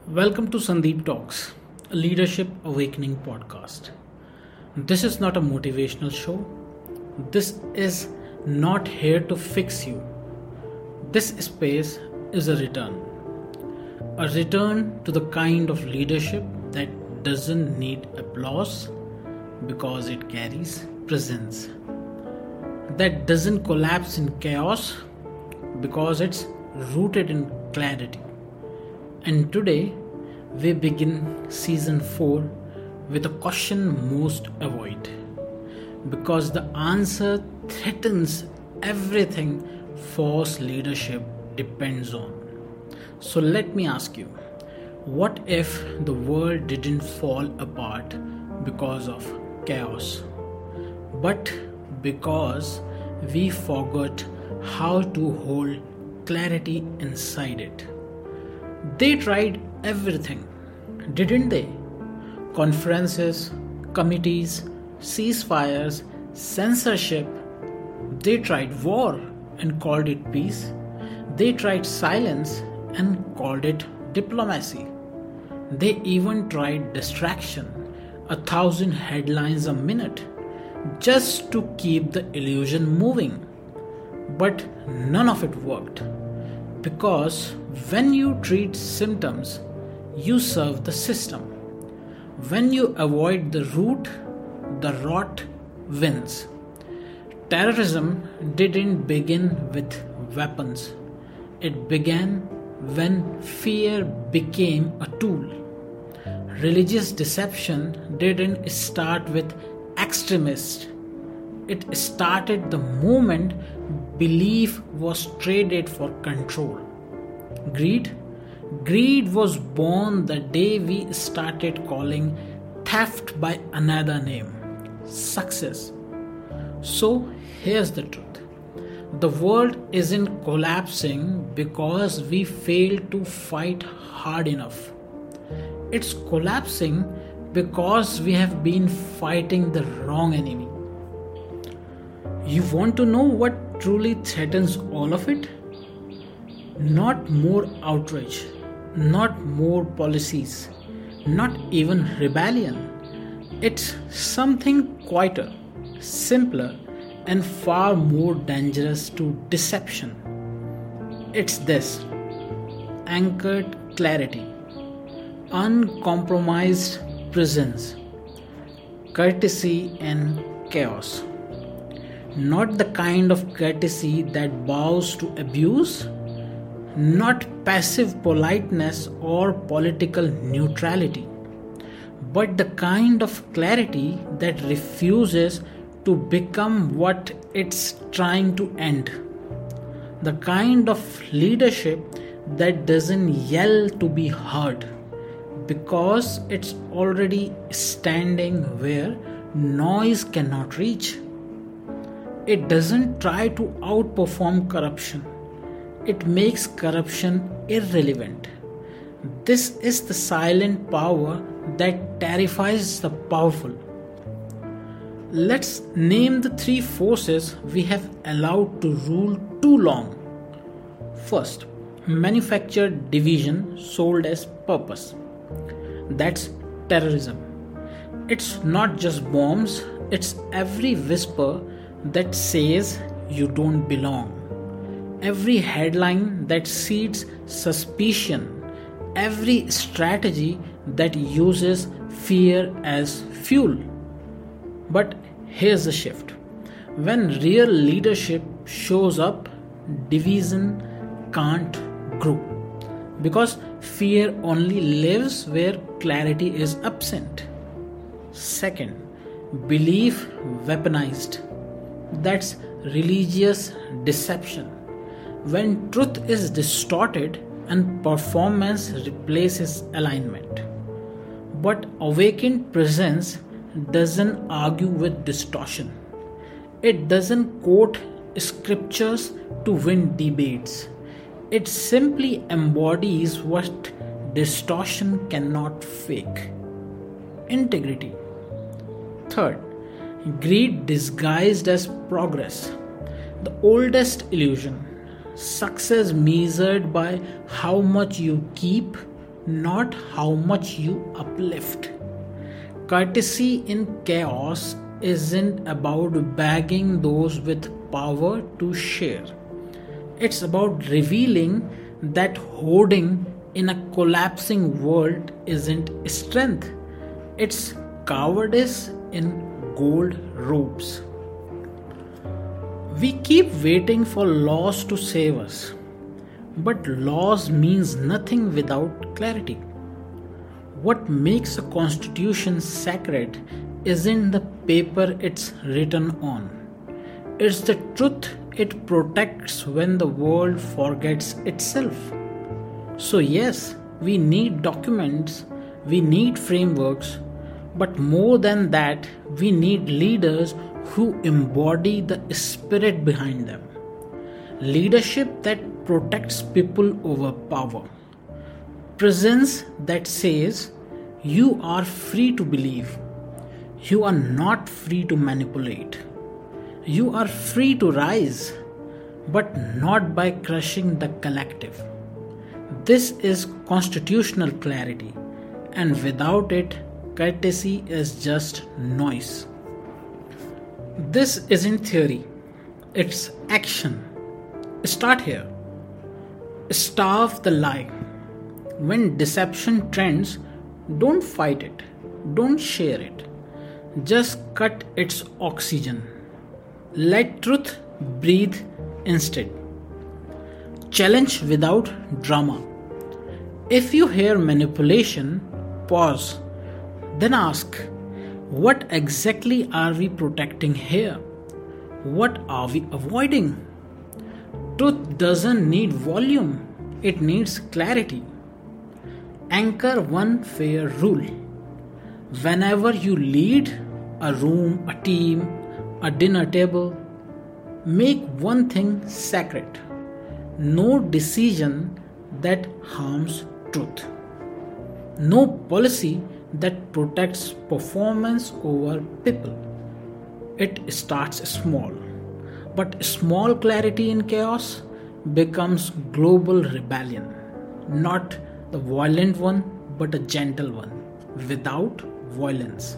Welcome to Sandeep Talks, a leadership awakening podcast. This is not a motivational show. This is not here to fix you. This space is a return. A return to the kind of leadership that doesn't need applause because it carries presence. That doesn't collapse in chaos because it's rooted in clarity. And today we begin season 4 with a question most avoid because the answer threatens everything false leadership depends on. So let me ask you, what if the world didn't fall apart because of chaos, but because we forgot how to hold clarity inside it? They tried everything, didn't they? Conferences, committees, ceasefires, censorship. They tried war and called it peace. They tried silence and called it diplomacy. They even tried distraction, 1,000 headlines a minute, just to keep the illusion moving. But none of it worked. Because when you treat symptoms, you serve the system. When you avoid the root, the rot wins. Terrorism didn't begin with weapons. It began when fear became a tool. Religious deception didn't start with extremists. It started the moment belief was traded for control. Greed was born the day we started calling theft by another name, success. So here's the truth. The world isn't collapsing because we failed to fight hard enough. It's collapsing because we have been fighting the wrong enemy. You want to know what truly threatens all of it? Not more outrage, not more policies, not even rebellion. It's something quieter, simpler, and far more dangerous to deception. It's this: anchored clarity, uncompromised presence, courtesy in chaos. Not the kind of courtesy that bows to abuse, not passive politeness or political neutrality, but the kind of clarity that refuses to become what it's trying to end. The kind of leadership that doesn't yell to be heard because it's already standing where noise cannot reach. It doesn't try to outperform corruption. It makes corruption irrelevant. This is the silent power that terrifies the powerful. Let's name the 3 forces we have allowed to rule too long. First, manufactured division sold as purpose. That's terrorism. It's not just bombs, it's every whisper that says you don't belong. Every headline that seeds suspicion, every strategy that uses fear as fuel. But here's the shift. When real leadership shows up, division can't grow. Because fear only lives where clarity is absent. Second, belief weaponized. That's religious deception. When truth is distorted and performance replaces alignment. But awakened presence doesn't argue with distortion. It doesn't quote scriptures to win debates. It simply embodies what distortion cannot fake: integrity. Third, greed disguised as progress. The oldest illusion. Success measured by how much you keep, not how much you uplift. Courtesy in chaos isn't about begging those with power to share. It's about revealing that hoarding in a collapsing world isn't strength, it's cowardice in gold robes. We keep waiting for laws to save us, but laws means nothing without clarity. What makes a constitution sacred isn't the paper it's written on. It's the truth it protects when the world forgets itself. So, yes, we need documents, we need frameworks, but more than that, we need leaders who embody the spirit behind them. Leadership that protects people over power. Presence that says, you are free to believe. You are not free to manipulate. You are free to rise, but not by crushing the collective. This is constitutional clarity, and without it, courtesy is just noise. This isn't theory, it's action. Start here. Starve the lie. When deception trends, don't fight it, don't share it. Just cut its oxygen. Let truth breathe instead. Challenge without drama. If you hear manipulation, pause. Then ask, what exactly are we protecting here? What are we avoiding? Truth doesn't need volume, it needs clarity. Anchor one fair rule. Whenever you lead a room, a team, a dinner table, make one thing sacred. No decision that harms truth. No policy that protects performance over people. It starts small, but small clarity in chaos becomes global rebellion. Not the violent one, but a gentle one, without violence.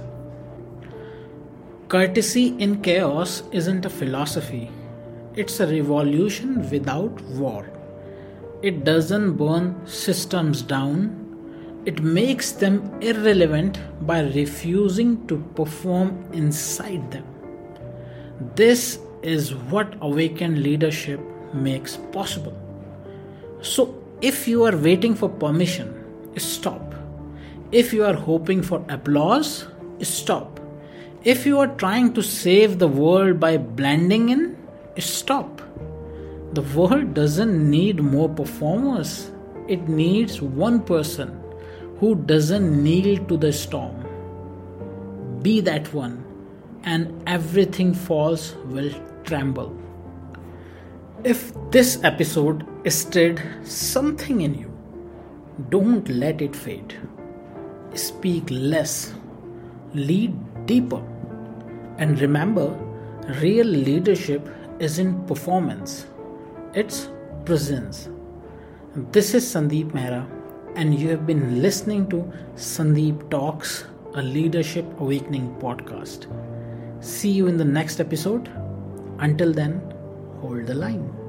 Courtesy in chaos isn't a philosophy, it's a revolution without war. It doesn't burn systems down, it makes them irrelevant by refusing to perform inside them. This is what awakened leadership makes possible. So, if you are waiting for permission, stop. If you are hoping for applause, stop. If you are trying to save the world by blending in, stop. The world doesn't need more performers. It needs one person who doesn't kneel to the storm. Be that one, and everything false will tremble. If this episode stirred something in you, don't let it fade. Speak less, lead deeper, and remember, real leadership isn't performance, it's presence. This is Sandeep Mehra, and you have been listening to Sandeep Talks, a Leadership Awakening podcast. See you in the next episode. Until then, hold the line.